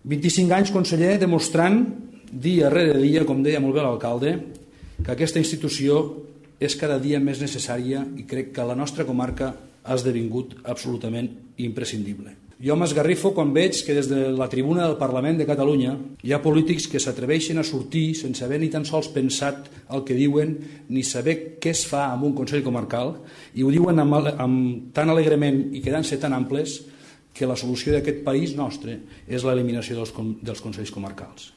25 anys, conseller, demostrant dia rere dia, com deia molt bé l'alcalde, que aquesta institució és cada dia més necessària i crec que la nostra comarca ha esdevingut absolutament imprescindible. Jo m'esgarrifo quan veig que des de la tribuna del Parlament de Catalunya hi ha polítics que s'atreveixen a sortir sense haver ni tan sols pensat el que diuen ni saber què es fa en un Consell Comarcal i ho diuen amb tan alegrement i quedant-se tan amples que la solució d'aquest país nostre és l'eliminació dels Consells Comarcals.